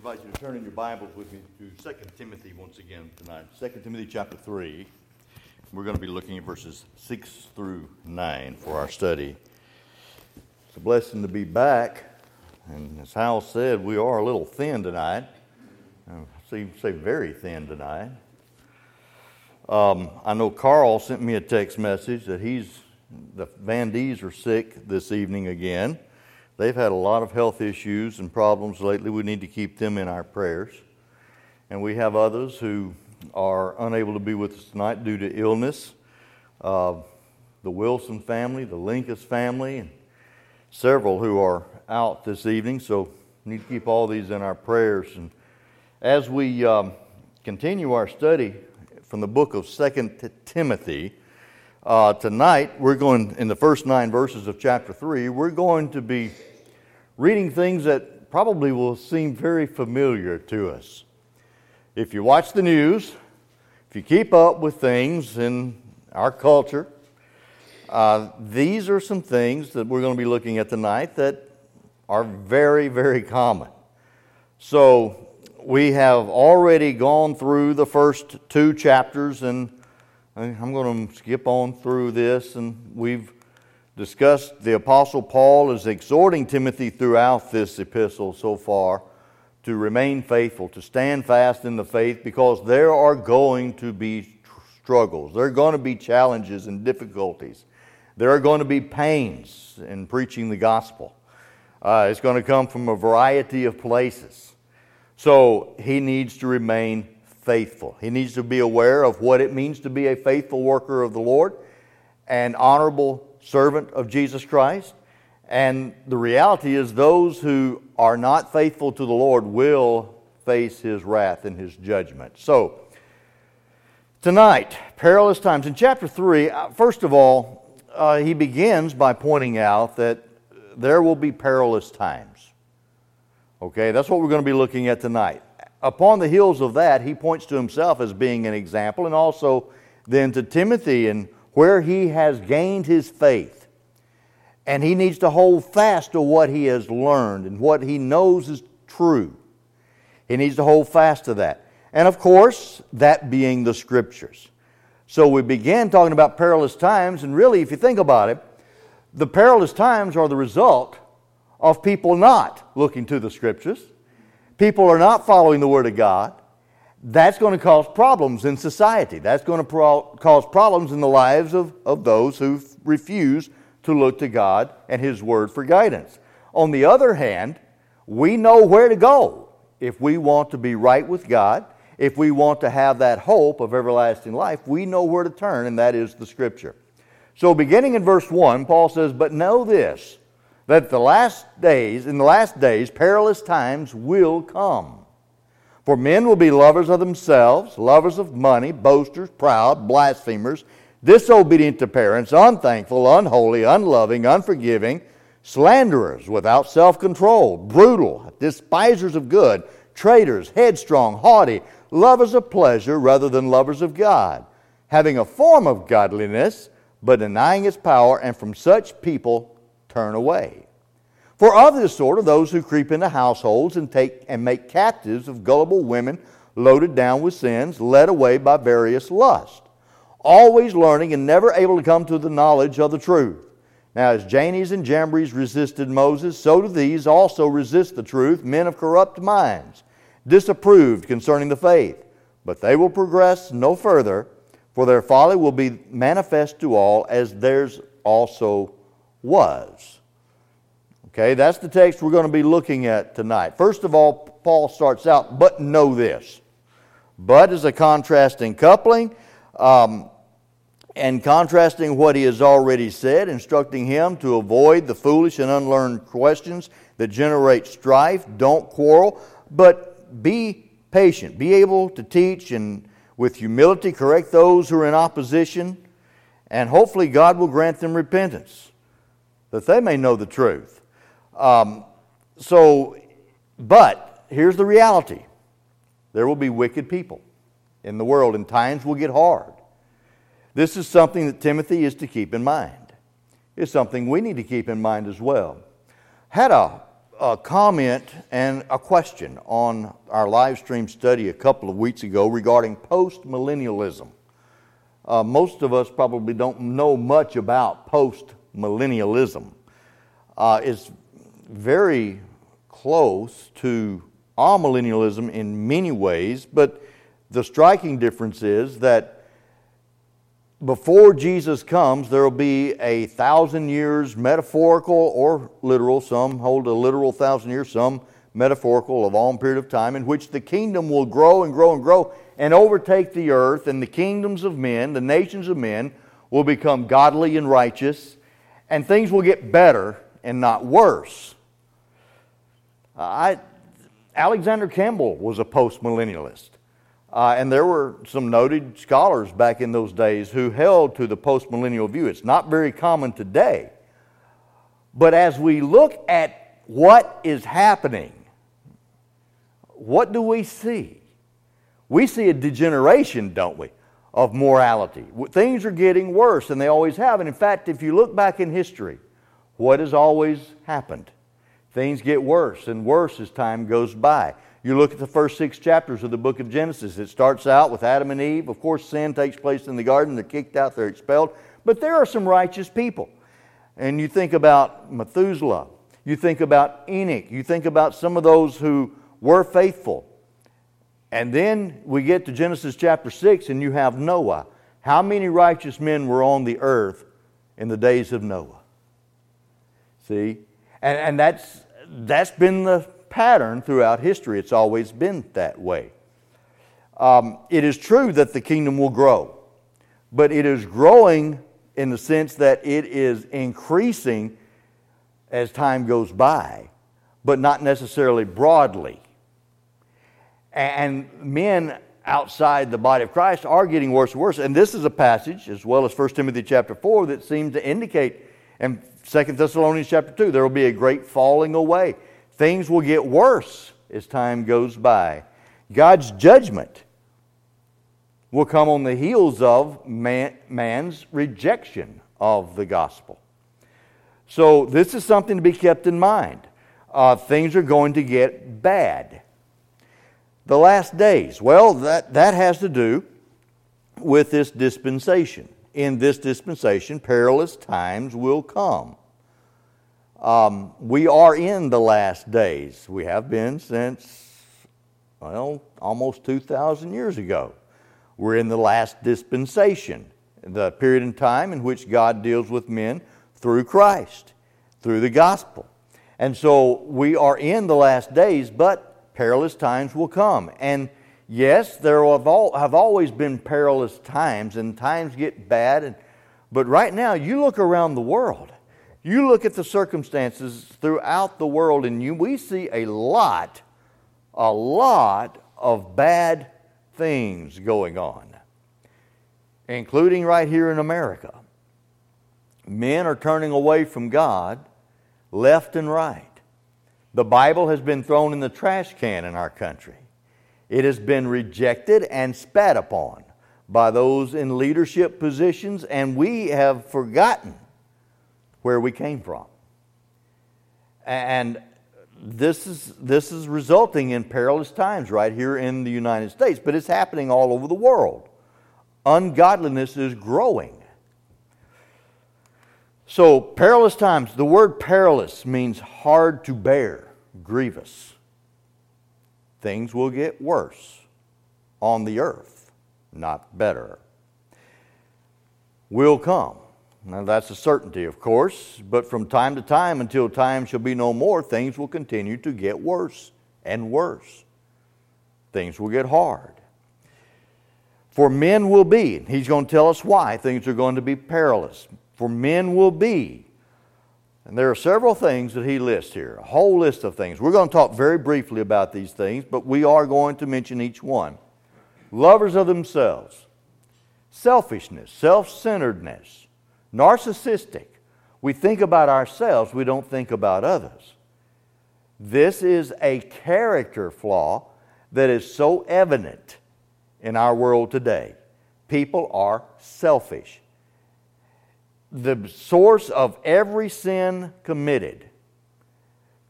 invite you to turn in your Bibles with me to 2 Timothy once again tonight. 2 Timothy chapter 3. We're going to be looking at verses 6 through 9 for our study. It's a blessing to be back. And as Hal said, we are a little thin tonight. Say very thin tonight. I know Carl sent me a text message that the Van D's are sick this evening again. They've had a lot of health issues and problems lately. We need to keep them in our prayers. And we have others who are unable to be with us tonight due to illness. The Wilson family, the Linkus family, and several who are out this evening. So we need to keep all these in our prayers. And as we continue our study from the book of 2 Timothy, tonight we're going, in the first 9 verses of chapter 3, we're going to be reading things that probably will seem very familiar to us. If you watch the news, if you keep up with things in our culture, these are some things that we're going to be looking at tonight that are very, very common. So we have already gone through the first 2 chapters, and I'm going to skip on through this, and we've discussed the Apostle Paul is exhorting Timothy throughout this epistle so far to remain faithful, to stand fast in the faith, because there are going to be struggles. There are going to be challenges and difficulties. There are going to be pains in preaching the gospel. It's going to come from a variety of places. So he needs to remain faithful. He needs to be aware of what it means to be a faithful worker of the Lord, an honorable servant of Jesus Christ. And the reality is those who are not faithful to the Lord will face His wrath and His judgment. So, tonight, perilous times. In chapter 3, first of all, he begins by pointing out that there will be perilous times. Okay, that's what we're going to be looking at tonight. Upon the heels of that, he points to himself as being an example, and also then to Timothy and where he has gained his faith. And he needs to hold fast to what he has learned and what he knows is true. He needs to hold fast to that. And of course, that being the Scriptures. So we began talking about perilous times, and really, if you think about it, the perilous times are the result of people not looking to the Scriptures. People are not following the Word of God. That's going to cause problems in society. That's going to cause problems in the lives of those who refuse to look to God and His Word for guidance. On the other hand, we know where to go if we want to be right with God, if we want to have that hope of everlasting life. We know where to turn, and that is the Scripture. So beginning in verse 1, Paul says, "But know this, that in the last days, perilous times will come. For men will be lovers of themselves, lovers of money, boasters, proud, blasphemers, disobedient to parents, unthankful, unholy, unloving, unforgiving, slanderers, without self-control, brutal, despisers of good, traitors, headstrong, haughty, lovers of pleasure rather than lovers of God, having a form of godliness, but denying its power, and from such people turn away. For of this sort are those who creep into households and make captives of gullible women, loaded down with sins, led away by various lusts, always learning and never able to come to the knowledge of the truth. Now as Jannes and Jambres resisted Moses, so do these also resist the truth, men of corrupt minds, disapproved concerning the faith. But they will progress no further, for their folly will be manifest to all, as theirs also was." Okay, that's the text we're going to be looking at tonight. First of all, Paul starts out, "But know this." But is a contrasting coupling, and contrasting what he has already said, instructing him to avoid the foolish and unlearned questions that generate strife. Don't quarrel, but be patient. Be able to teach and with humility correct those who are in opposition, and hopefully God will grant them repentance, that they may know the truth. But here's the reality. There will be wicked people in the world, and times will get hard. This is something that Timothy is to keep in mind. It's something we need to keep in mind as well. Had a a comment and a question on our live stream study a couple of weeks ago regarding post-millennialism. Most of us probably don't know much about post-millennialism. It's very close to amillennialism in many ways, but the striking difference is that before Jesus comes, there will be 1,000 years, metaphorical or literal. Some hold a literal 1,000 years, some metaphorical, a long period of time, in which the kingdom will grow and grow and grow and overtake the earth, and the kingdoms of men, the nations of men, will become godly and righteous, and things will get better and not worse. Alexander Campbell was a post-millennialist. And there were some noted scholars back in those days who held to the post-millennial view. It's not very common today. But as we look at what is happening, what do we see? We see a degeneration, don't we, of morality. Things are getting worse, and they always have. And in fact, if you look back in history, what has always happened? Things get worse and worse as time goes by. You look at the first 6 chapters of the book of Genesis. It starts out with Adam and Eve. Of course, sin takes place in the garden. They're kicked out. They're expelled. But there are some righteous people. And you think about Methuselah. You think about Enoch. You think about some of those who were faithful. And then we get to Genesis chapter 6 and you have Noah. How many righteous men were on the earth in the days of Noah? See? And that's been the pattern throughout history. It's always been that way. It is true that the kingdom will grow, but it is growing in the sense that it is increasing as time goes by, but not necessarily broadly. And men outside the body of Christ are getting worse and worse. And this is a passage, as well as 1 Timothy chapter 4, that seems to indicate, and 2 Thessalonians chapter 2, there will be a great falling away. Things will get worse as time goes by. God's judgment will come on the heels of man's rejection of the gospel. So this is something to be kept in mind. Things are going to get bad. The last days, well, that has to do with this dispensation. In this dispensation, perilous times will come. We are in the last days. We have been since, almost 2,000 years ago. We're in the last dispensation, the period in time in which God deals with men through Christ, through the gospel. And so we are in the last days, but perilous times will come. And yes, there have always been perilous times, and times get bad. But right now, you look around the world. You look at the circumstances throughout the world, and we see a lot of bad things going on, including right here in America. Men are turning away from God left and right. The Bible has been thrown in the trash can in our country. It has been rejected and spat upon by those in leadership positions, and we have forgotten where we came from. And this is resulting in perilous times right here in the United States, but it's happening all over the world. Ungodliness is growing. So, perilous times. The word perilous means hard to bear, grievous. Things will get worse on the earth, not better. Will come. Now, that's a certainty, of course, but from time to time, until time shall be no more, things will continue to get worse and worse. Things will get hard. For men will be, and he's going to tell us why things are going to be perilous. For men will be, and there are several things that he lists here, a whole list of things. We're going to talk very briefly about these things, but we are going to mention each one. Lovers of themselves, selfishness, self-centeredness, narcissistic. We think about ourselves, we don't think about others. This is a character flaw that is so evident in our world today. People are selfish. The source of every sin committed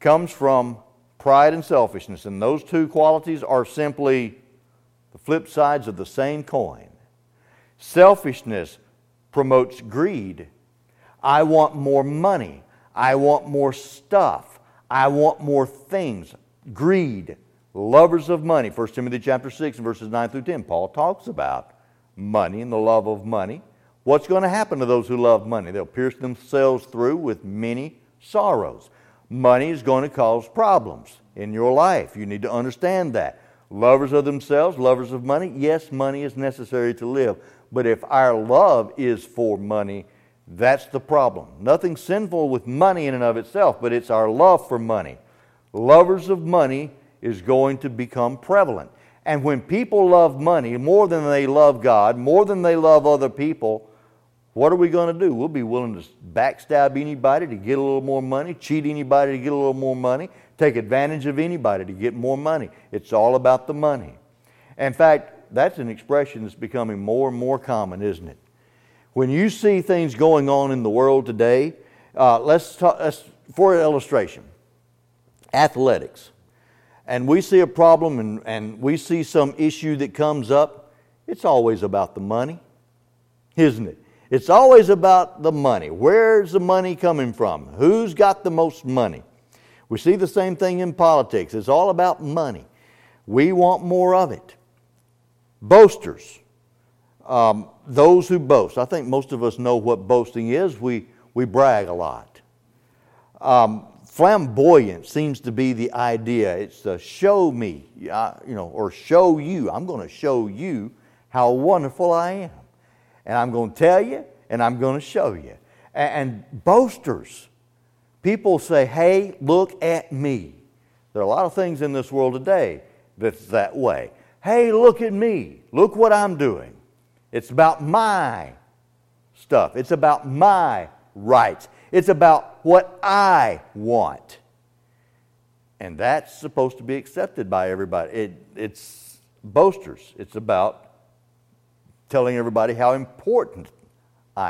comes from pride and selfishness. And those two qualities are simply the flip sides of the same coin. Selfishness promotes greed. I want more money. I want more stuff. I want more things. Greed. Lovers of money. 1 Timothy chapter 6 verses 9 through 10. Paul talks about money and the love of money. What's going to happen to those who love money? They'll pierce themselves through with many sorrows. Money is going to cause problems in your life. You need to understand that. Lovers of themselves, lovers of money. Yes, money is necessary to live. But if our love is for money, that's the problem. Nothing sinful with money in and of itself, but it's our love for money. Lovers of money is going to become prevalent. And when people love money more than they love God, more than they love other people, what are we going to do? We'll be willing to backstab anybody to get a little more money, cheat anybody to get a little more money, take advantage of anybody to get more money. It's all about the money. In fact, that's an expression that's becoming more and more common, isn't it? When you see things going on in the world today, let's for illustration, athletics. And we see a problem and we see some issue that comes up, it's always about the money, isn't it? It's always about the money. Where's the money coming from? Who's got the most money? We see the same thing in politics. It's all about money. We want more of it. Boasters. Those who boast. I think most of us know what boasting is. We brag a lot. Flamboyant seems to be the idea. It's show me, or show you. I'm going to show you how wonderful I am. And I'm going to tell you, and I'm going to show you. And boasters. People say, hey, look at me. There are a lot of things in this world today that's that way. Hey, look at me. Look what I'm doing. It's about my stuff. It's about my rights. It's about what I want. And that's supposed to be accepted by everybody. It's boasters. It's about telling everybody how important I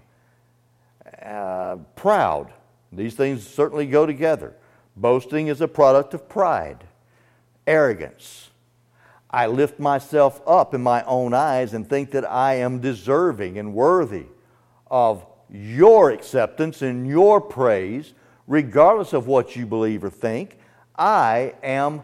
am. Proud. These things certainly go together. Boasting is a product of pride. Arrogance. I lift myself up in my own eyes and think that I am deserving and worthy of your acceptance and your praise, regardless of what you believe or think. I am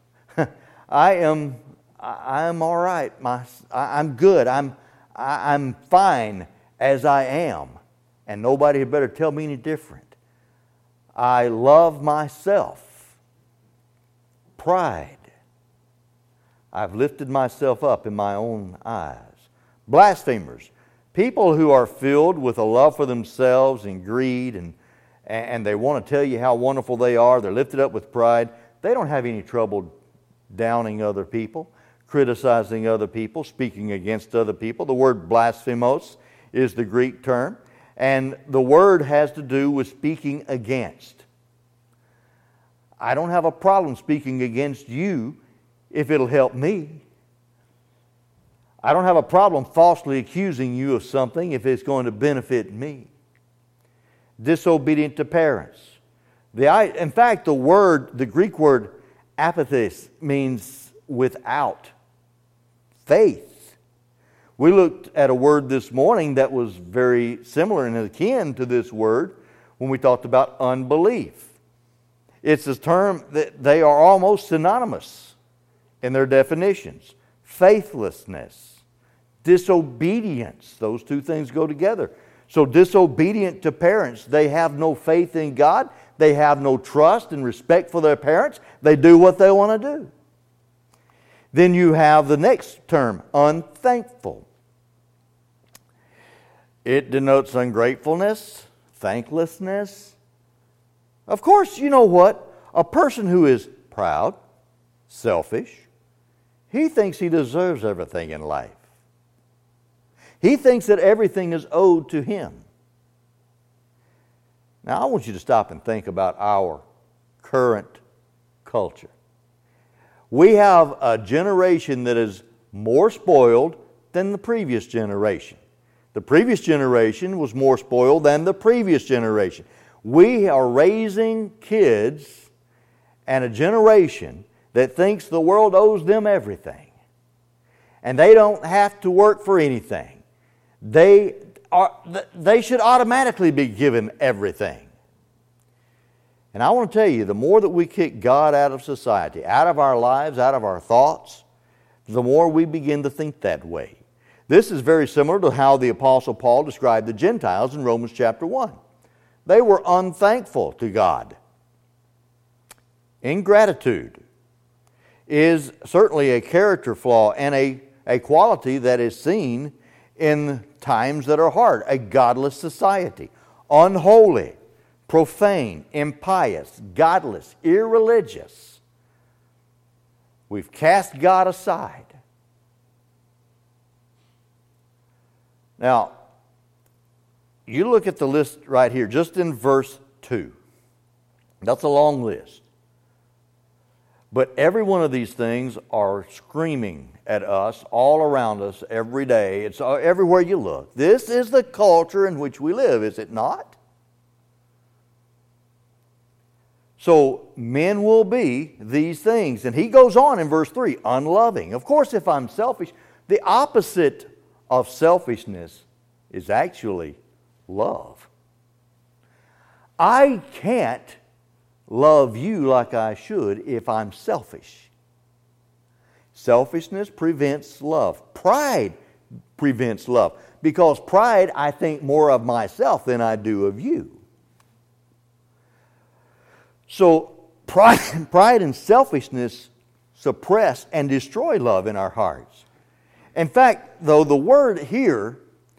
all right. I'm good. I'm fine as I am. And nobody had better tell me any different. I love myself. Pride. I've lifted myself up in my own eyes. Blasphemers. People who are filled with a love for themselves and greed and they want to tell you how wonderful they are. They're lifted up with pride. They don't have any trouble downing other people, criticizing other people, speaking against other people. The word blasphemos is the Greek term, and the word has to do with speaking against. I don't have a problem speaking against you if it'll help me. I don't have a problem falsely accusing you of something if it's going to benefit me. Disobedient to parents. In fact, the Greek word apathes means without faith. We looked at a word this morning that was very similar and akin to this word when we talked about unbelief. It's a term that they are almost synonymous in their definitions. Faithlessness, disobedience, those two things go together. So disobedient to parents, they have no faith in God, they have no trust and respect for their parents, they do what they want to do. Then you have the next term, unthankful. It denotes ungratefulness, thanklessness. Of course, you know what? A person who is proud, selfish, he thinks he deserves everything in life. He thinks that everything is owed to him. Now, I want you to stop and think about our current culture. We have a generation that is more spoiled than the previous generation. The previous generation was more spoiled than the previous generation. We are raising kids and a generation that thinks the world owes them everything, and they don't have to work for anything. They should automatically be given everything. And I want to tell you, the more that we kick God out of society, out of our lives, out of our thoughts, the more we begin to think that way. This is very similar to how the Apostle Paul described the Gentiles in Romans chapter 1. They were unthankful to God. Ingratitude is certainly a character flaw and a quality that is seen in times that are hard. A godless society, unholy, profane, impious, godless, irreligious. We've cast God aside. Now, you look at the list right here, just in verse 2. That's a long list. But every one of these things are screaming at us, all around us, every day. It's everywhere you look. This is the culture in which we live, is it not? So men will be these things. And he goes on in verse 3, unloving. Of course, if I'm selfish, the opposite of selfishness is actually love. I can't love you like I should if I'm selfish. Selfishness prevents love. Pride prevents love. Because pride, I think more of myself than I do of you. So pride and selfishness suppress and destroy love in our hearts. In fact, though, the word here,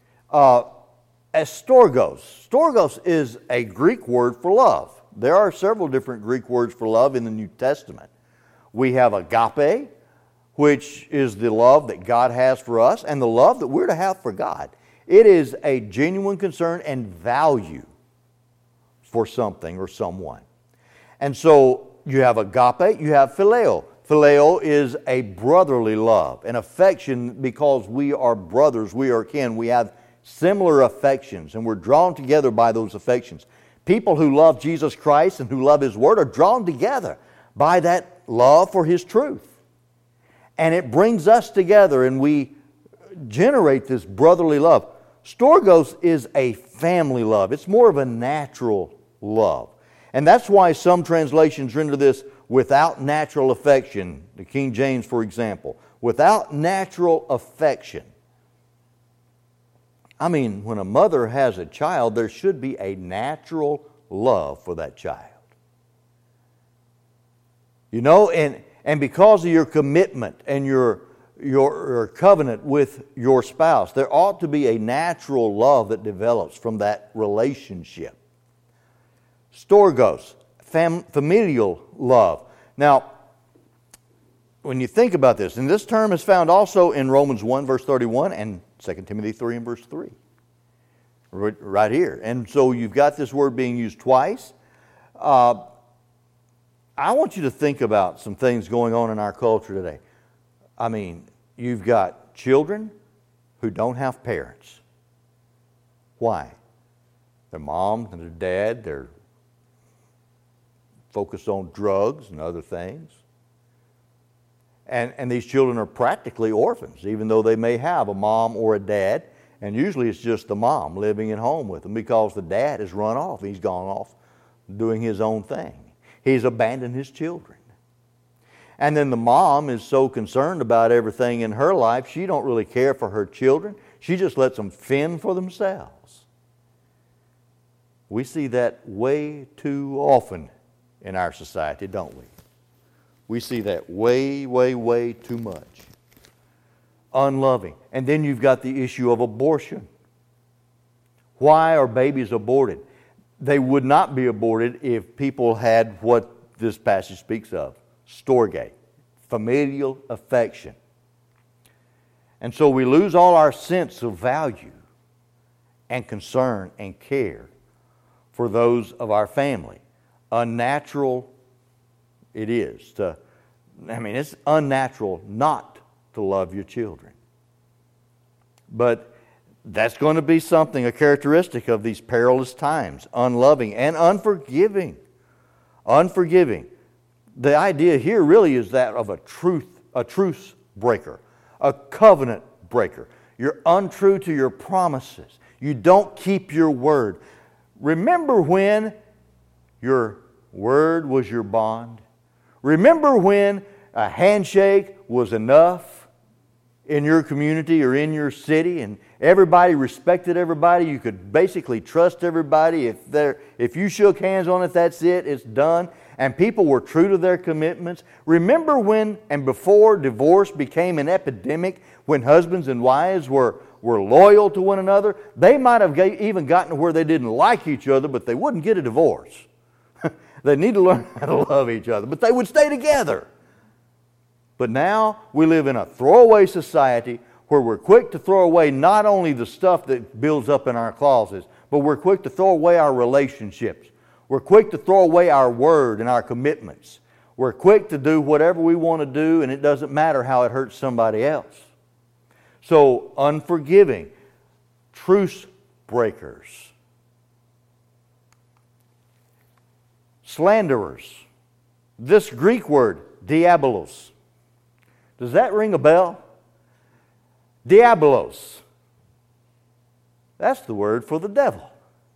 storgos. Storgos is a Greek word for love. There are several different Greek words for love in the New Testament. We have agape, which is the love that God has for us, and the love that we're to have for God. It is a genuine concern and value for something or someone. And so you have agape, you have phileo. Phileo is a brotherly love, an affection because we are brothers, we are kin, we have similar affections, and we're drawn together by those affections. People who love Jesus Christ and who love His Word are drawn together by that love for His truth. And it brings us together and we generate this brotherly love. Storgos is a family love. It's more of a natural love. And that's why some translations render this without natural affection. The King James, for example. Without natural affection. I mean, when a mother has a child, there should be a natural love for that child. You know, and because of your commitment and your covenant with your spouse, there ought to be a natural love that develops from that relationship. Storgos, familial love. Now, when you think about this, and this term is found also in Romans 1, verse 31, and 2 Timothy 3 and verse 3. Right here. And so you've got this word being used twice. I want you to think about some things going on in our culture today. I mean, you've got children who don't have parents. Why? Their mom and their dad, they're focused on drugs and other things. And these children are practically orphans, even though they may have a mom or a dad. And usually it's just the mom living at home with them because the dad has run off. He's gone off doing his own thing. He's abandoned his children. And then the mom is so concerned about everything in her life, she don't really care for her children. She just lets them fend for themselves. We see that way too often in our society, don't we? We see that way, way, way too much. Unloving. And then you've got the issue of abortion. Why are babies aborted? They would not be aborted if people had what this passage speaks of. Storge. Familial affection. And so we lose all our sense of value and concern and care for those of our family. Unnatural it is to, it's unnatural not to love your children. But that's going to be something, a characteristic of these perilous times. Unloving and unforgiving. Unforgiving. the idea here really is that of a truce breaker, a covenant breaker. You're untrue to your promises. You don't keep your word. Remember when your word was your bond? Remember when a handshake was enough in your community or in your city and everybody respected everybody? You could basically trust everybody. If you shook hands on it, that's it, it's done. And people were true to their commitments. Remember when and before divorce became an epidemic, when husbands and wives were loyal to one another? They might have even gotten to where they didn't like each other, but they wouldn't get a divorce. They need to learn how to love each other, but they would stay together. But now we live in a throwaway society where we're quick to throw away not only the stuff that builds up in our closets, but we're quick to throw away our relationships. We're quick to throw away our word and our commitments. We're quick to do whatever we want to do, and it doesn't matter how it hurts somebody else. So, unforgiving, truce breakers, slanderers. This Greek word, diabolos. Does that ring a bell? Diabolos. That's the word for the devil.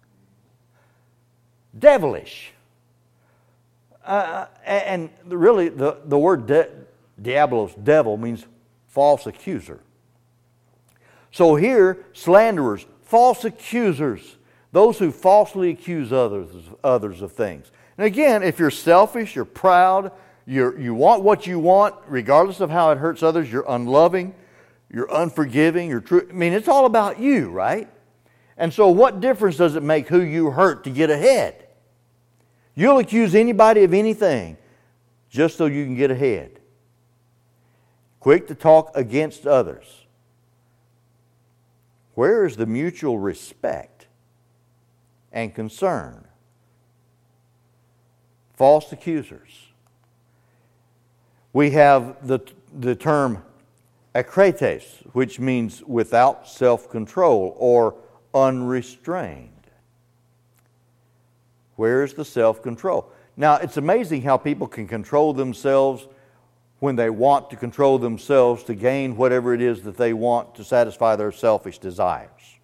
Devilish. And really, the word diabolos, devil, means false accuser. So here, slanderers, false accusers, those who falsely accuse others of things. And again, if you're selfish, you're proud, you want what you want, regardless of how it hurts others, you're unloving, you're unforgiving, you're true. I mean, it's all about you, right? And so what difference does it make who you hurt to get ahead? You'll accuse anybody of anything just so you can get ahead. Quick to talk against others. Where is the mutual respect and concern? False accusers. We have the term akrites, which means without self-control or unrestrained. Where is the self-control? Now, it's amazing how people can control themselves when they want to control themselves to gain whatever it is that they want to satisfy their selfish desires.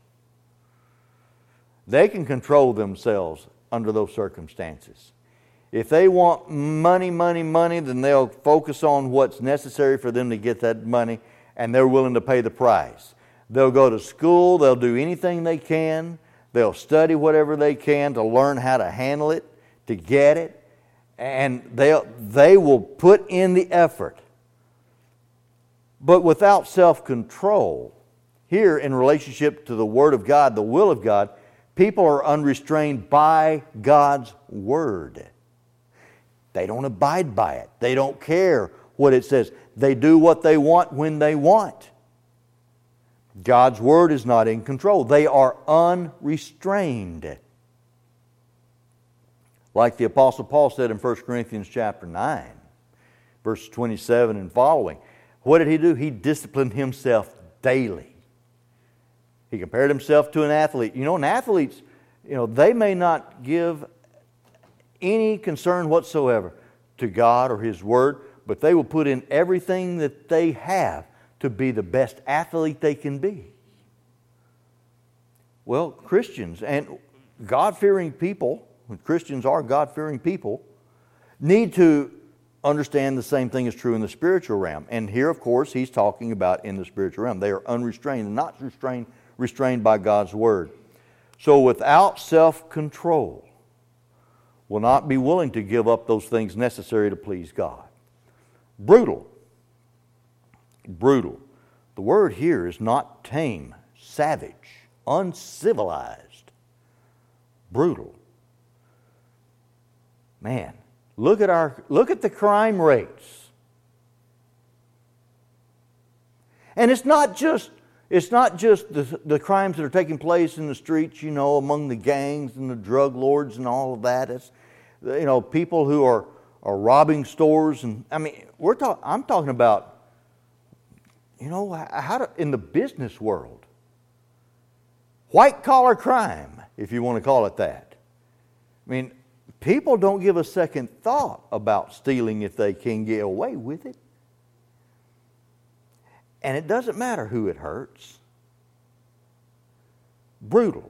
They can control themselves under those circumstances. If they want money, then they'll focus on what's necessary for them to get that money, and they're willing to pay the price. They'll go to school, they'll do anything they can, they'll study whatever they can to learn how to handle it, to get it, and they will put in the effort. But without self-control, here in relationship to the Word of God, the will of God, people are unrestrained by God's Word. They don't abide by it. They don't care what it says. They do what they want when they want. God's Word is not in control. They are unrestrained. Like the Apostle Paul said in 1 Corinthians chapter 9, verse 27 and following. What did he do? He disciplined himself daily. He compared himself to an athlete. And athletes, they may not give any concern whatsoever to God or His Word, but they will put in everything that they have to be the best athlete they can be. Well, Christians and God-fearing people, Christians are God-fearing people, need to understand the same thing is true in the spiritual realm. And here, of course, he's talking about in the spiritual realm. They are unrestrained and not restrained by God's Word. So without self-control, will not be willing to give up those things necessary to please God. Brutal. Brutal. The word here is not tame, savage, uncivilized. Brutal. Man, look at the crime rates. And it's not just the crimes that are taking place in the streets, among the gangs and the drug lords and all of that. It's, people who are robbing stores. And I'm talking about, in the business world. White collar crime, if you want to call it that. people don't give a second thought about stealing if they can get away with it. And it doesn't matter who it hurts. Brutal,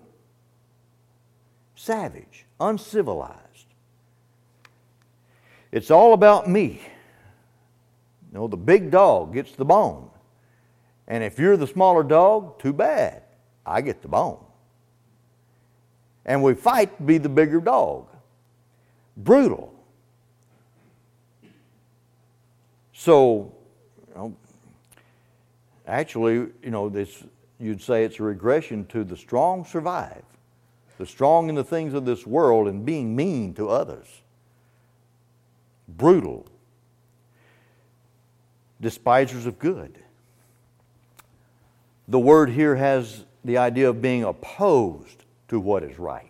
savage, uncivilized. It's all about me. You know, the big dog gets the bone. And if you're the smaller dog, too bad. I get the bone. And we fight to be the bigger dog. Brutal. So, actually, this, you'd say it's a regression to the strong survive. The strong in the things of this world and being mean to others. Brutal. Despisers of good. The word here has the idea of being opposed to what is right.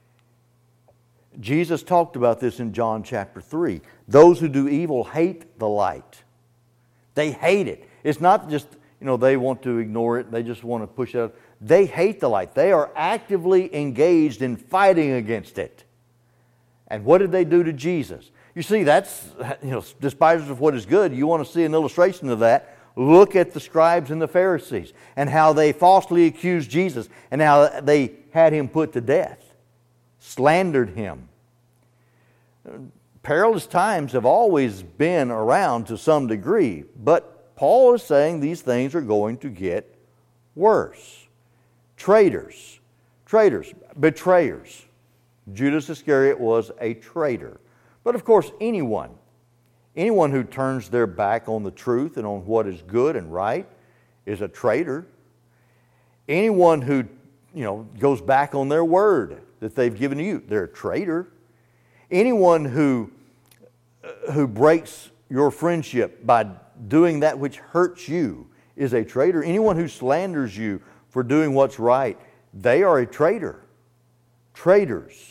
Jesus talked about this in John chapter 3. Those who do evil hate the light. They hate it. It's not just, they want to ignore it. They just want to push it out. They hate the light. They are actively engaged in fighting against it. And what did they do to Jesus? You see, that's, despisers of what is good. You want to see an illustration of that? Look at the scribes and the Pharisees and how they falsely accused Jesus and how they had him put to death, slandered him. Perilous times have always been around to some degree, but Paul is saying these things are going to get worse. Traitors, betrayers. Judas Iscariot was a traitor. But of course, anyone who turns their back on the truth and on what is good and right is a traitor. Anyone who, goes back on their word that they've given to you, they're a traitor. Anyone who breaks your friendship by doing that which hurts you is a traitor. Anyone who slanders you for doing what's right, they are a traitor. Traitors.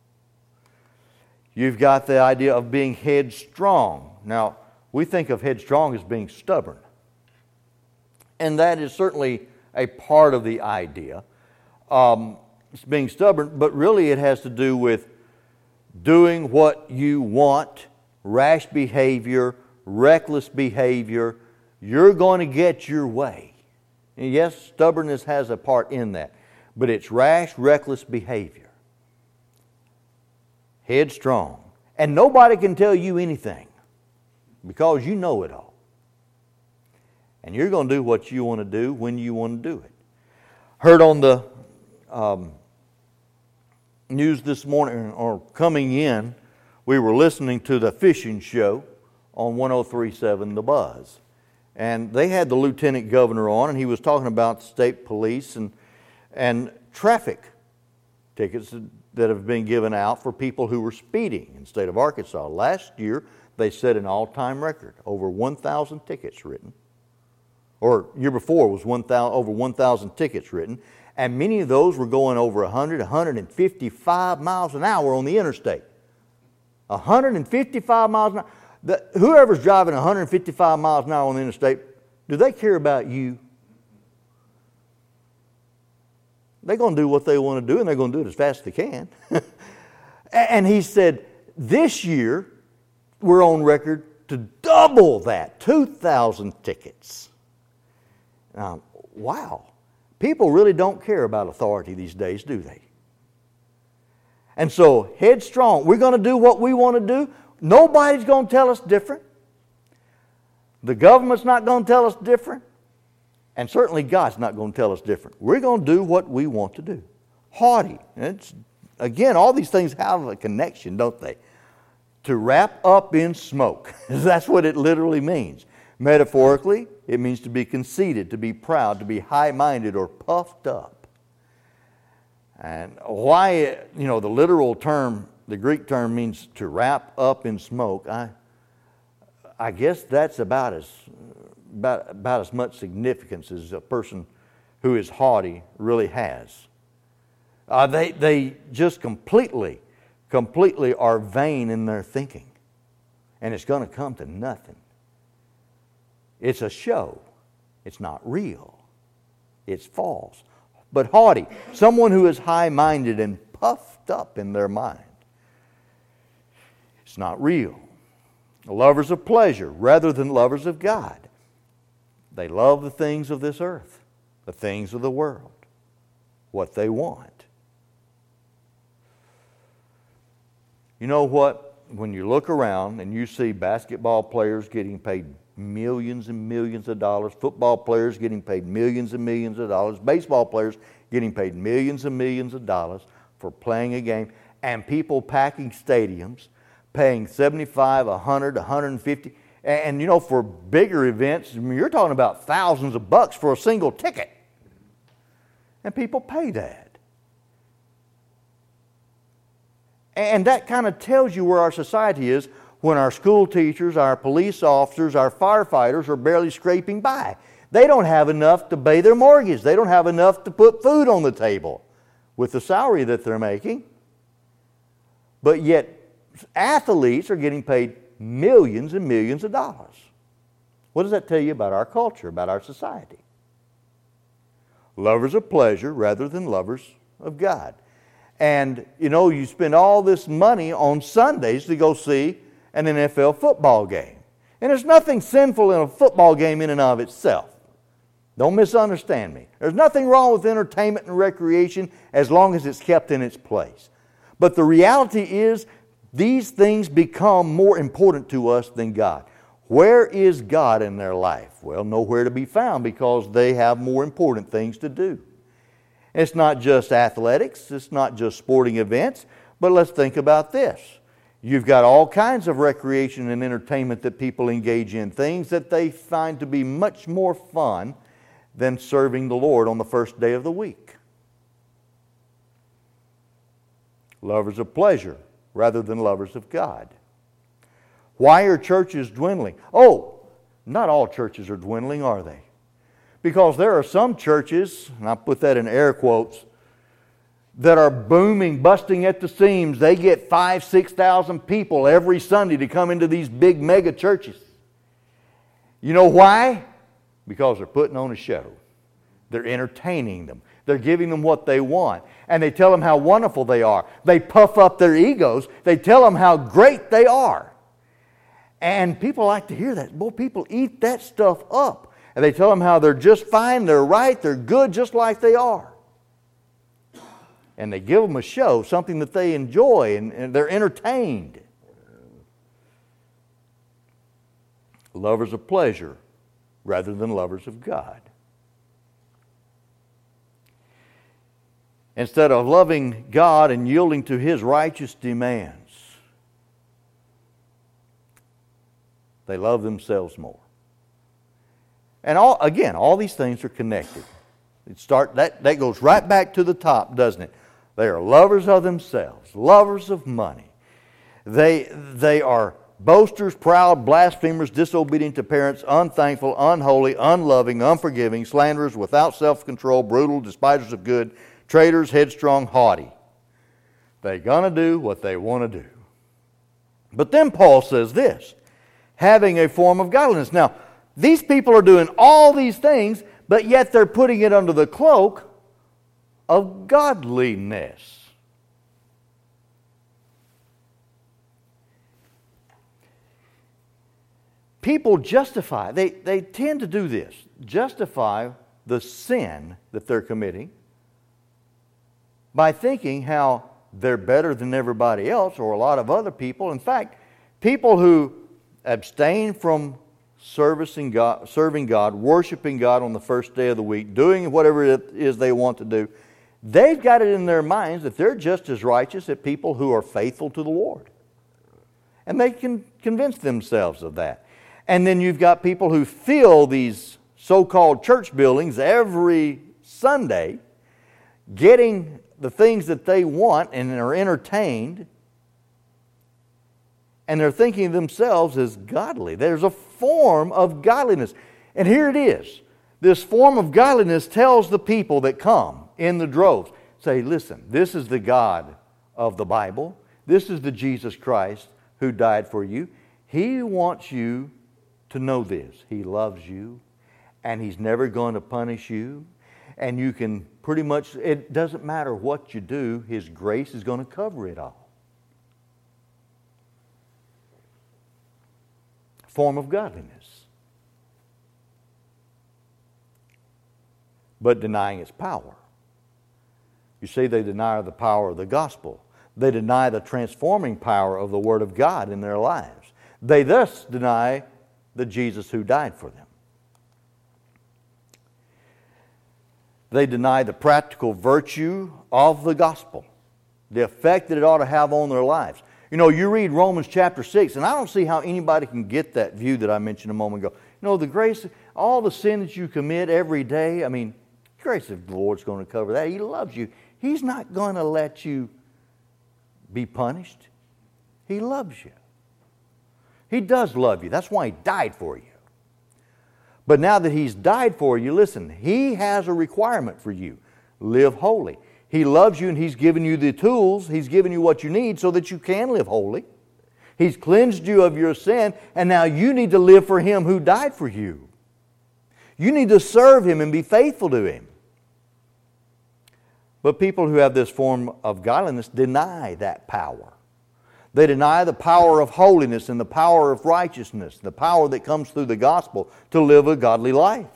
You've got the idea of being headstrong. Now, we think of headstrong as being stubborn. And that is certainly a part of the idea. It's being stubborn, but really it has to do with doing what you want, rash behavior, reckless behavior. You're going to get your way. And yes, stubbornness has a part in that. But it's rash, reckless behavior. Headstrong. And nobody can tell you anything because you know it all. And you're going to do what you want to do when you want to do it. Heard on the news this morning, or coming in, we were listening to the fishing show on 103.7 The Buzz. And they had the lieutenant governor on, and he was talking about state police and traffic tickets that have been given out for people who were speeding in the state of Arkansas. Last year, they set an all-time record, over 1,000 tickets written. Or year before was over 1,000 tickets written, and many of those were going over 100, 155 miles an hour on the interstate. 155 miles an hour. Whoever's driving 155 miles an hour on the interstate, do they care about you? They're going to do what they want to do, and they're going to do it as fast as they can. And he said, this year, we're on record to double that, 2,000 tickets. Wow. People really don't care about authority these days, do they? And so, headstrong, we're going to do what we want to do. Nobody's going to tell us different. The government's not going to tell us different. And certainly God's not going to tell us different. We're going to do what we want to do. Haughty. Again, all these things have a connection, don't they? To wrap up in smoke. That's what it literally means. Metaphorically, it means to be conceited, to be proud, to be high-minded or puffed up. And why, the literal term, the Greek term means to wrap up in smoke. I guess that's about as much significance as a person who is haughty really has. They just completely are vain in their thinking. And it's going to come to nothing. It's a show. It's not real. It's false. But haughty, someone who is high-minded and puffed up in their mind. It's not real. Lovers of pleasure rather than lovers of God. They love the things of this earth, the things of the world, what they want. You know what? When you look around and you see basketball players getting paid millions and millions of dollars, football players getting paid millions and millions of dollars, baseball players getting paid millions and millions of dollars for playing a game, and people packing stadiums, paying $75, $100, $150, and you know, for bigger events, I mean, you're talking about thousands of bucks for a single ticket. And people pay that. And that kind of tells you where our society is when our school teachers, our police officers, our firefighters are barely scraping by. They don't have enough to pay their mortgage. They don't have enough to put food on the table with the salary that they're making. But yet, athletes are getting paid millions and millions of dollars. What does that tell you about our culture, about our society? Lovers of pleasure rather than lovers of God. And, you know, you spend all this money on Sundays to go see an NFL football game. And there's nothing sinful in a football game in and of itself. Don't misunderstand me. There's nothing wrong with entertainment and recreation as long as it's kept in its place. But the reality is, these things become more important to us than God. Where is God in their life? Well, nowhere to be found because they have more important things to do. It's not just athletics, it's not just sporting events, but let's think about this. You've got all kinds of recreation and entertainment that people engage in, things that they find to be much more fun than serving the Lord on the first day of the week. Lovers of pleasure rather than lovers of God. Why are churches dwindling? Oh, not all churches are dwindling, are they? Because there are some churches, and I put that in air quotes, that are booming, busting at the seams. They get 5,000, 6,000 people every Sunday to come into these big mega churches. You know why? Because they're putting on a show. They're entertaining them. They're giving them what they want. And they tell them how wonderful they are. They puff up their egos. They tell them how great they are. And people like to hear that. Boy, people eat that stuff up. And they tell them how they're just fine, they're right, they're good just like they are. And they give them a show, something that they enjoy, and they're entertained. Lovers of pleasure rather than lovers of God. Instead of loving God and yielding to His righteous demands, they love themselves more. And all these things are connected. That goes right back to the top, doesn't it? They are lovers of themselves, lovers of money. They are boasters, proud, blasphemers, disobedient to parents, unthankful, unholy, unloving, unforgiving, slanderers, without self-control, brutal, despisers of good, traitors, headstrong, haughty. They're going to do what they want to do. But then Paul says this, having a form of godliness. Now, these people are doing all these things, but yet they're putting it under the cloak of godliness. People justify, they tend to do this, justify the sin that they're committing by thinking how they're better than everybody else or a lot of other people. In fact, people who abstain from serving God, worshiping God on the first day of the week, doing whatever it is they want to do, they've got it in their minds that they're just as righteous as people who are faithful to the Lord. And they can convince themselves of that. And then you've got people who fill these so-called church buildings every Sunday, getting the things that they want and are entertained, and they're thinking of themselves as godly. There's a form of godliness. And here it is. This form of godliness tells the people that come in the droves, say, listen, this is the God of the Bible. This is the Jesus Christ who died for you. He wants you to know this. He loves you, and He's never going to punish you. And you can pretty much, it doesn't matter what you do, His grace is going to cover it all. form of godliness, but denying its power. You see, they deny the power of the gospel. They deny the transforming power of the Word of God in their lives. They thus deny the Jesus who died for them. They deny the practical virtue of the gospel, the effect that it ought to have on their lives. You know, you read Romans chapter 6, and I don't see how anybody can get that view that I mentioned a moment ago. You know, the grace, all the sin that you commit every day, I mean, the grace of the Lord's going to cover that. He loves you. He's not going to let you be punished. He loves you. He does love you. That's why He died for you. But now that He's died for you, listen, He has a requirement for you. Live holy. He loves you and He's given you the tools. He's given you what you need so that you can live holy. He's cleansed you of your sin, and now you need to live for Him who died for you. You need to serve Him and be faithful to Him. But people who have this form of godliness deny that power. They deny the power of holiness and the power of righteousness, the power that comes through the gospel to live a godly life.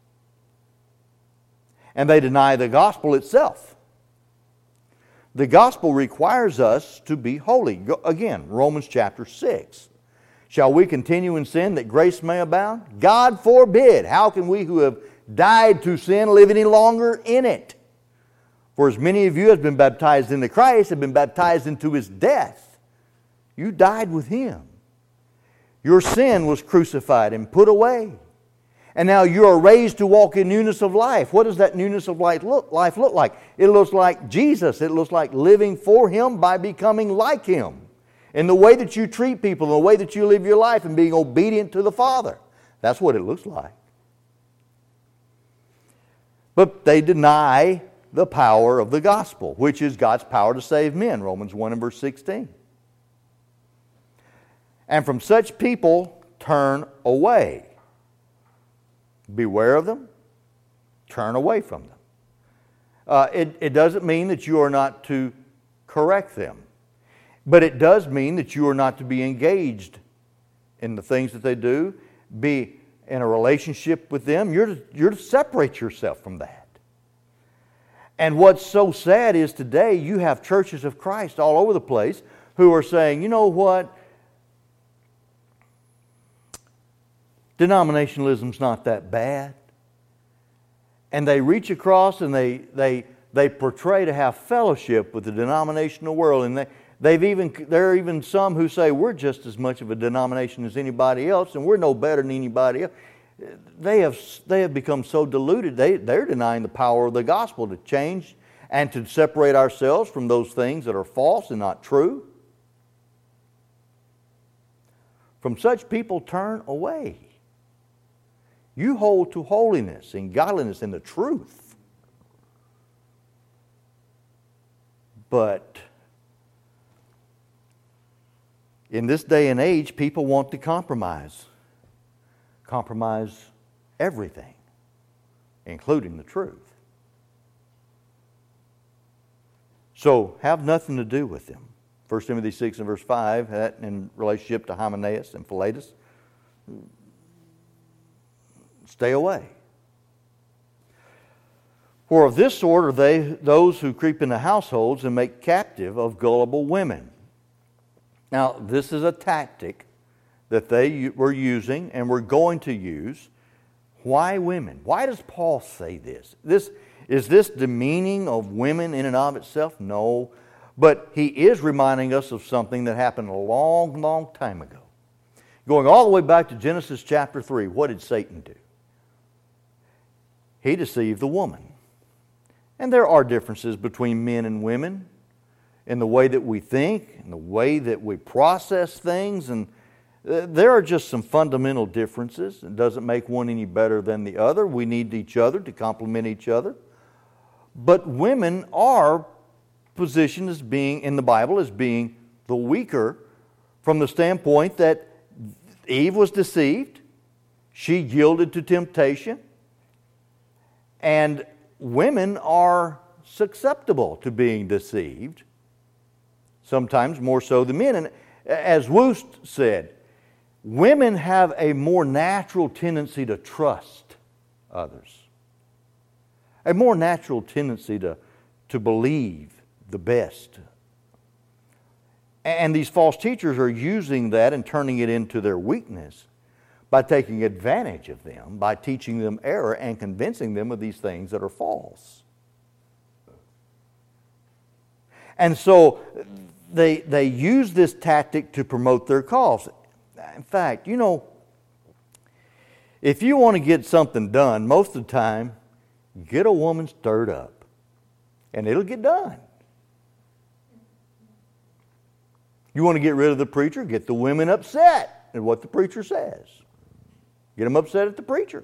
And they deny the gospel itself. The gospel requires us to be holy. Again, Romans chapter 6. Shall we continue in sin that grace may abound? God forbid. How can we who have died to sin live any longer in it? For as many of you have been baptized into Christ, have been baptized into His death. You died with Him. Your sin was crucified and put away. And now you are raised to walk in newness of life. What does that newness of life look like? It looks like Jesus. It looks like living for Him by becoming like Him. In the way that you treat people, in the way that you live your life, and being obedient to the Father. That's what it looks like. But they deny the power of the gospel, which is God's power to save men, Romans 1 and verse 16. And from such people, turn away. Beware of them. Turn away from them. It doesn't mean that you are not to correct them. But it does mean that you are not to be engaged in the things that they do. Be in a relationship with them. You're to separate yourself from that. And what's so sad is today you have churches of Christ all over the place who are saying, you know what? Denominationalism's not that bad. And they reach across and they portray to have fellowship with the denominational world. And there are even some who say we're just as much of a denomination as anybody else and we're no better than anybody else. They have become so deluded, they're denying the power of the gospel to change and to separate ourselves from those things that are false and not true. From such people, turn away. You hold to holiness and godliness and the truth. But in this day and age, people want to compromise. Compromise everything, including the truth. So, have nothing to do with them. 1 Timothy 6 and verse 5, that in relationship to Hymenaeus and Philetus. Stay away. For of this sort are those who creep into households and make captive of gullible women. Now, this is a tactic that they were using and were going to use. Why women? Why does Paul say this? Is this demeaning of women in and of itself? No. But he is reminding us of something that happened a long, long time ago. Going all the way back to Genesis chapter 3, what did Satan do? He deceived the woman. And there are differences between men and women in the way that we think, in the way that we process things, and there are just some fundamental differences. It doesn't make one any better than the other. We need each other to complement each other. But women are positioned as being, in the Bible, as being the weaker from the standpoint that Eve was deceived. She yielded to temptation. And women are susceptible to being deceived, sometimes more so than men. And as Woost said, women have a more natural tendency to trust others, a more natural tendency to believe the best. And these false teachers are using that and turning it into their weakness by taking advantage of them, by teaching them error and convincing them of these things that are false. And so they use this tactic to promote their cause. In fact, you know, if you want to get something done, most of the time, get a woman stirred up, and it'll get done. You want to get rid of the preacher? Get the women upset at what the preacher says. Get them upset at the preacher.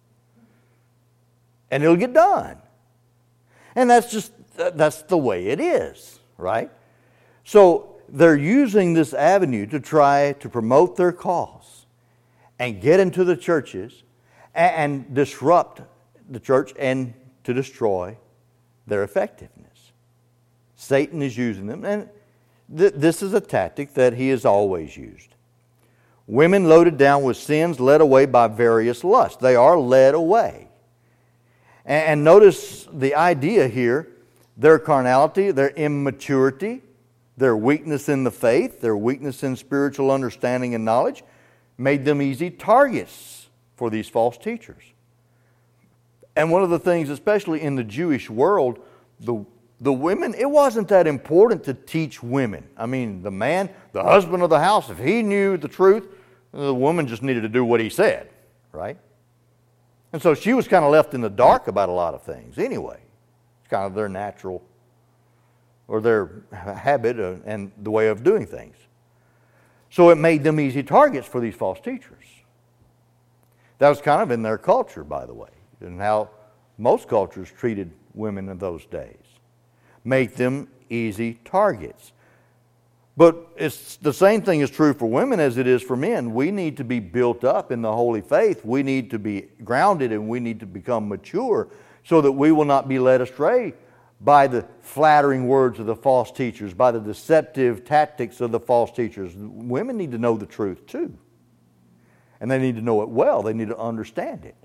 And it'll get done. And that's the way it is, right? So they're using this avenue to try to promote their cause and get into the churches and disrupt the church and to destroy their effectiveness. Satan is using them, and this is a tactic that he has always used. Women loaded down with sins, led away by various lusts. They are led away. And notice the idea here, their carnality, their immaturity, their weakness in the faith, their weakness in spiritual understanding and knowledge made them easy targets for these false teachers. And one of the things, especially in the Jewish world, the women, it wasn't that important to teach women. I mean, the man, the husband of the house, if he knew the truth, the woman just needed to do what he said, right? And so she was kind of left in the dark about a lot of things anyway. It's kind of their natural or their habit and the way of doing things. So it made them easy targets for these false teachers. That was kind of in their culture, by the way, and how most cultures treated women in those days. Make them easy targets. But it's the same thing is true for women as it is for men. We need to be built up in the holy faith. We need to be grounded and we need to become mature so that we will not be led astray by the flattering words of the false teachers, by the deceptive tactics of the false teachers. Women need to know the truth too. And they need to know it well. They need to understand it.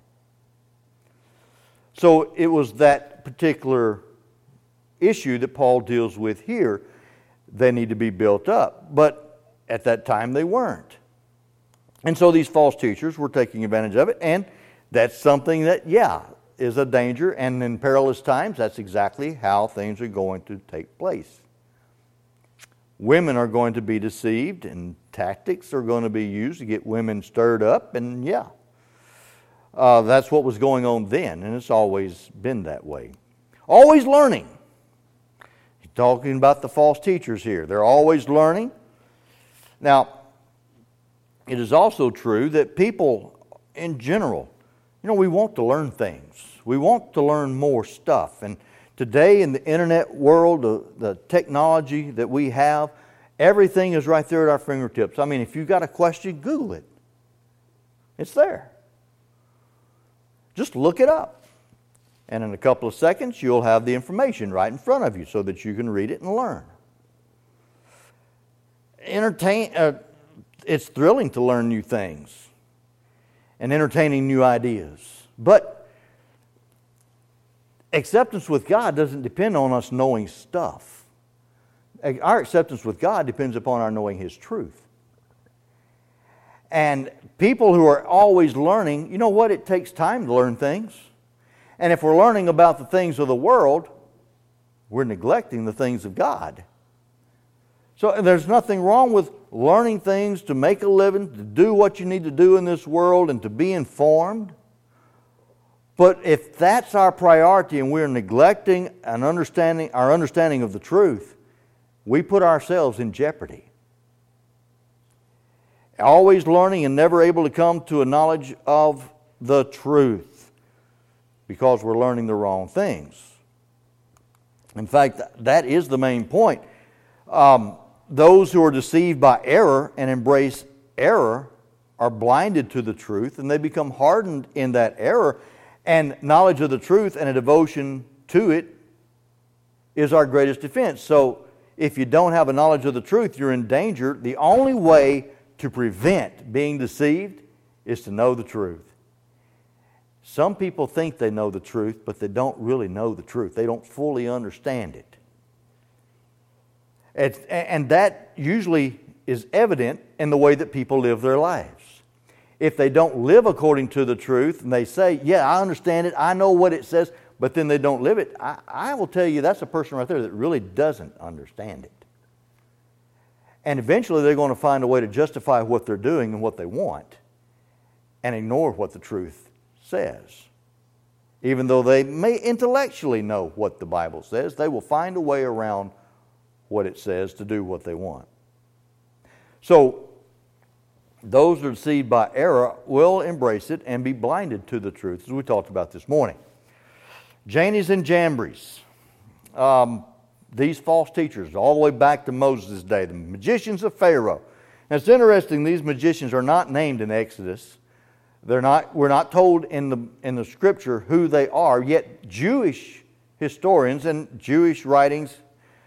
So it was that particular issue that Paul deals with here. They need to be built up. But at that time they weren't. And so these false teachers were taking advantage of it. And that's something that, is a danger. And in perilous times, that's exactly how things are going to take place. Women are going to be deceived, and tactics are going to be used to get women stirred up. And that's what was going on then. And it's always been that way. Always learning. Talking about the false teachers here. They're always learning. Now, it is also true that people in general, we want to learn things. We want to learn more stuff. And today in the internet world, the technology that we have, everything is right there at our fingertips. I mean, if you've got a question, Google it. It's there. Just look it up. And in a couple of seconds, you'll have the information right in front of you so that you can read it and learn. It's thrilling to learn new things and entertaining new ideas. But acceptance with God doesn't depend on us knowing stuff. Our acceptance with God depends upon our knowing His truth. And people who are always learning, you know what? It takes time to learn things. And if we're learning about the things of the world, we're neglecting the things of God. So there's nothing wrong with learning things to make a living, to do what you need to do in this world, and to be informed. But if that's our priority and we're neglecting our understanding of the truth, we put ourselves in jeopardy. Always learning and never able to come to a knowledge of the truth, because we're learning the wrong things. In fact, that is the main point. Those who are deceived by error and embrace error are blinded to the truth, and they become hardened in that error. And knowledge of the truth and a devotion to it is our greatest defense. So if you don't have a knowledge of the truth, you're in danger. The only way to prevent being deceived is to know the truth. Some people think they know the truth, but they don't really know the truth. They don't fully understand it. And that usually is evident in the way that people live their lives. If they don't live according to the truth and they say, yeah, I understand it, I know what it says, but then they don't live it, I will tell you that's a person right there that really doesn't understand it. And eventually they're going to find a way to justify what they're doing and what they want and ignore what the truth says. Even though they may intellectually know what the Bible says, they will find a way around what it says to do what they want. So, those that are deceived by error will embrace it and be blinded to the truth, as we talked about this morning. Jannes and Jambres, these false teachers, all the way back to Moses' day, the magicians of Pharaoh. Now, it's interesting, these magicians are not named in Exodus. We're not told in the Scripture who they are, yet Jewish historians and Jewish writings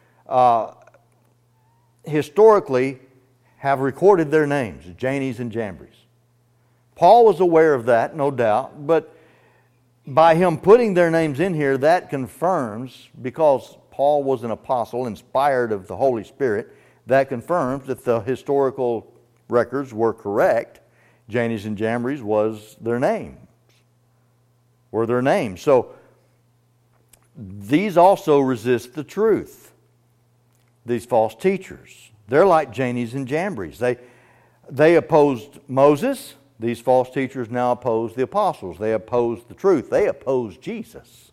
historically have recorded their names, Jannes and Jambres. Paul was aware of that, no doubt, but by him putting their names in here, that confirms, because Paul was an apostle inspired of the Holy Spirit, that confirms that the historical records were correct. Jannes and Jambres was their names. So these also resist the truth. These false teachers. They're like Jannes and Jambres. They opposed Moses. These false teachers now oppose the apostles. They oppose the truth. They oppose Jesus.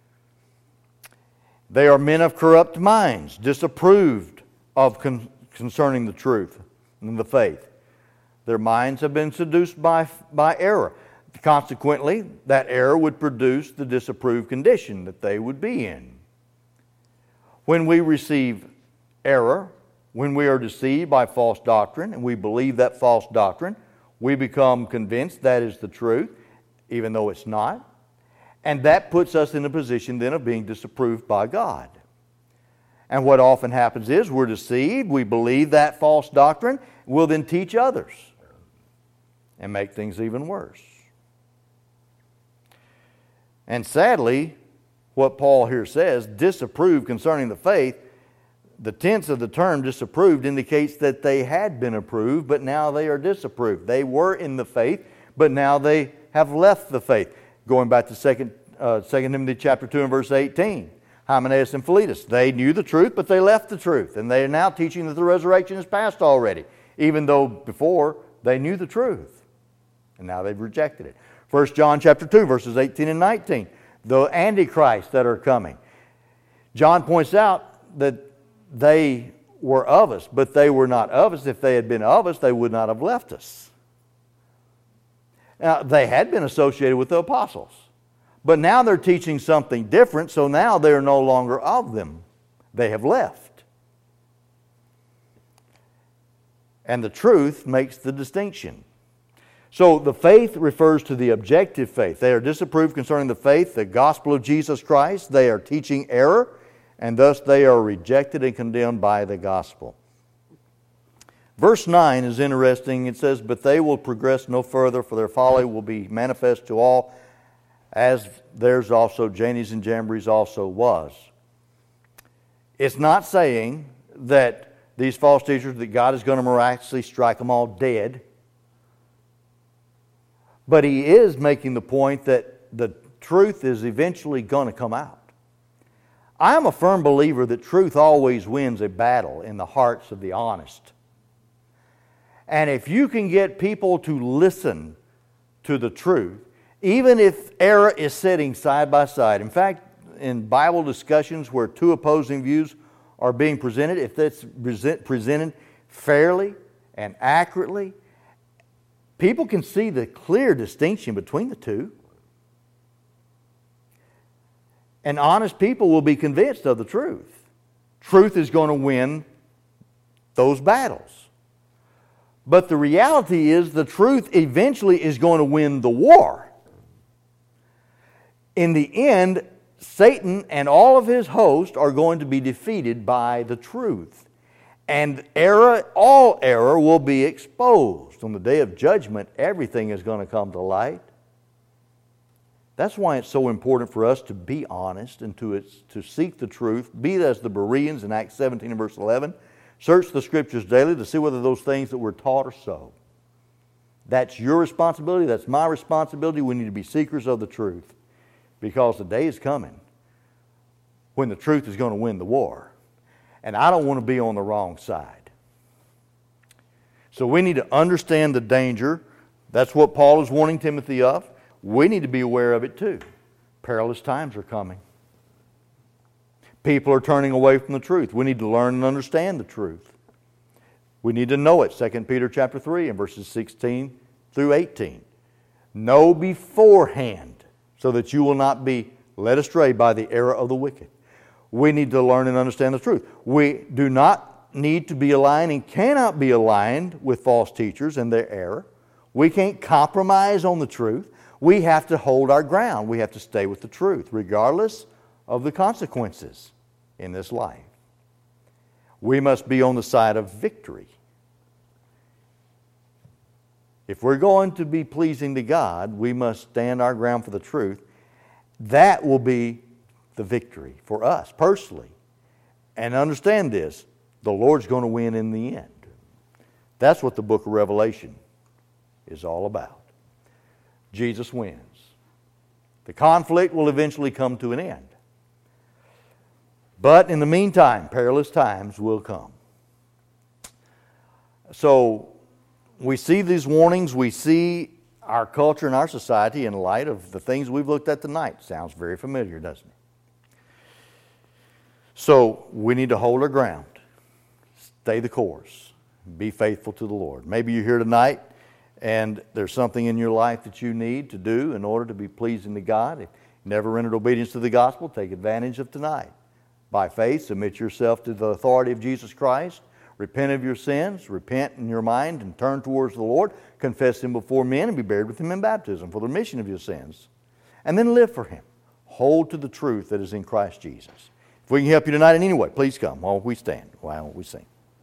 They are men of corrupt minds, disapproved of concerning the truth and the faith. Their minds have been seduced by error. Consequently, that error would produce the disapproved condition that they would be in. When we receive error, when we are deceived by false doctrine and we believe that false doctrine, we become convinced that is the truth, even though it's not. And that puts us in a position then of being disapproved by God. And what often happens is we're deceived, we believe that false doctrine, we'll then teach others and make things even worse. And sadly, what Paul here says, disapproved concerning the faith, the tense of the term disapproved indicates that they had been approved, but now they are disapproved. They were in the faith, but now they have left the faith. Going back to 2 Timothy chapter 2 and verse 18. Hymenaeus and Philetus, they knew the truth, but they left the truth. And they are now teaching that the resurrection is past already, even though before they knew the truth. And now they've rejected it. 1 John chapter 2 verses 18 and 19. The Antichrist that are coming. John points out that they were of us, but they were not of us. If they had been of us, they would not have left us. Now, they had been associated with the apostles. But now they're teaching something different, so now they're no longer of them. They have left. And the truth makes the distinction. So the faith refers to the objective faith. They are disapproved concerning the faith, the gospel of Jesus Christ. They are teaching error, and thus they are rejected and condemned by the gospel. Verse 9 is interesting. It says, "But they will progress no further, for their folly will be manifest to all, as theirs also, Jannes and Jambres also was." It's not saying that these false teachers, that God is going to miraculously strike them all dead. But he is making the point that the truth is eventually going to come out. I am a firm believer that truth always wins a battle in the hearts of the honest. And if you can get people to listen to the truth, even if error is sitting side by side. In fact, in Bible discussions where two opposing views are being presented, if that's presented fairly and accurately, people can see the clear distinction between the two. And honest people will be convinced of the truth. Truth is going to win those battles. But the reality is the truth eventually is going to win the war. In the end, Satan and all of his host are going to be defeated by the truth. And error, all error will be exposed. On the day of judgment, everything is going to come to light. That's why it's so important for us to be honest and to seek the truth. Be as the Bereans in Acts 17 and verse 11. Search the Scriptures daily to see whether those things that we're taught are so. That's your responsibility. That's my responsibility. We need to be seekers of the truth, because the day is coming when the truth is going to win the war. And I don't want to be on the wrong side. So we need to understand the danger. That's what Paul is warning Timothy of. We need to be aware of it too. Perilous times are coming. People are turning away from the truth. We need to learn and understand the truth. We need to know it. 2 Peter chapter 3 and verses 16 through 18. Know beforehand so that you will not be led astray by the error of the wicked. We need to learn and understand the truth. We do not need to be aligned and cannot be aligned with false teachers and their error. We can't compromise on the truth. We have to hold our ground. We have to stay with the truth, regardless of the consequences in this life. We must be on the side of victory. If we're going to be pleasing to God, we must stand our ground for the truth. That will be the victory for us personally. And understand this, the Lord's going to win in the end. That's what the book of Revelation is all about. Jesus wins. The conflict will eventually come to an end. But in the meantime, perilous times will come. So we see these warnings, we see our culture and our society in light of the things we've looked at tonight. Sounds very familiar, doesn't it? So we need to hold our ground, stay the course, be faithful to the Lord. Maybe you're here tonight and there's something in your life that you need to do in order to be pleasing to God. If you never rendered obedience to the gospel, take advantage of tonight. By faith, submit yourself to the authority of Jesus Christ. Repent of your sins, repent in your mind and turn towards the Lord. Confess Him before men and be buried with Him in baptism for the remission of your sins. And then live for Him. Hold to the truth that is in Christ Jesus. If we can help you tonight in any way, please come while we stand, while we sing.